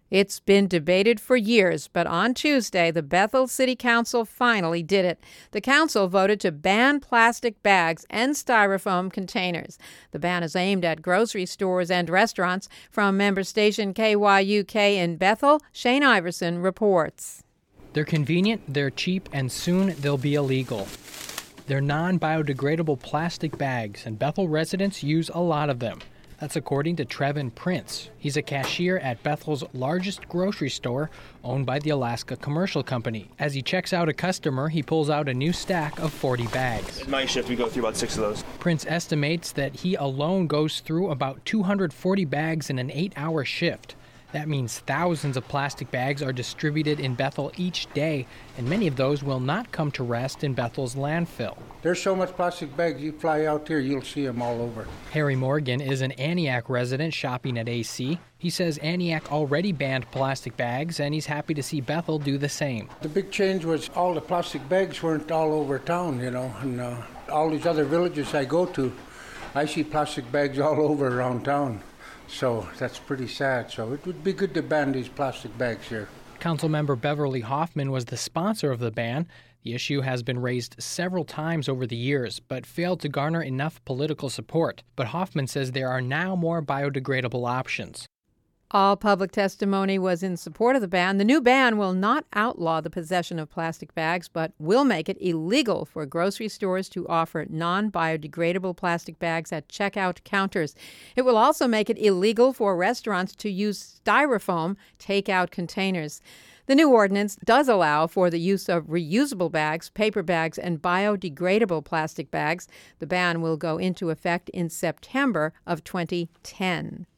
It's been debated for years, but on Tuesday, the Bethel City Council finally did it. The council voted to ban plastic bags and styrofoam containers. The ban is aimed at grocery stores and restaurants. From member station KYUK in Bethel, Shane Iverson reports. They're convenient, they're cheap, and soon they'll be illegal. They're non-biodegradable plastic bags, and Bethel residents use a lot of them. That's according to Trevin Prince. He's a cashier at Bethel's largest grocery store, owned by the Alaska Commercial Company. As he checks out a customer, he pulls out a new stack of 40 bags. In my shift, we go through about 6 of those. Prince estimates that he alone goes through about 240 bags in an 8-hour shift. That means thousands of plastic bags are distributed in Bethel each day, and many of those will not come to rest in Bethel's landfill. There's so much plastic bags, you fly out here, you'll see them all over. Harry Morgan is an Antioch resident shopping at AC. He says Antioch already banned plastic bags, and he's happy to see Bethel do the same. The big change was all the plastic bags weren't all over town, and all these other villages I go to, I see plastic bags all over around town. So that's pretty sad. So it would be good to ban these plastic bags here. Councilmember Beverly Hoffman was the sponsor of the ban. The issue has been raised several times over the years, but failed to garner enough political support. But Hoffman says there are now more biodegradable options. All public testimony was in support of the ban. The new ban will not outlaw the possession of plastic bags, but will make it illegal for grocery stores to offer non-biodegradable plastic bags at checkout counters. It will also make it illegal for restaurants to use styrofoam takeout containers. The new ordinance does allow for the use of reusable bags, paper bags, and biodegradable plastic bags. The ban will go into effect in September of 2010.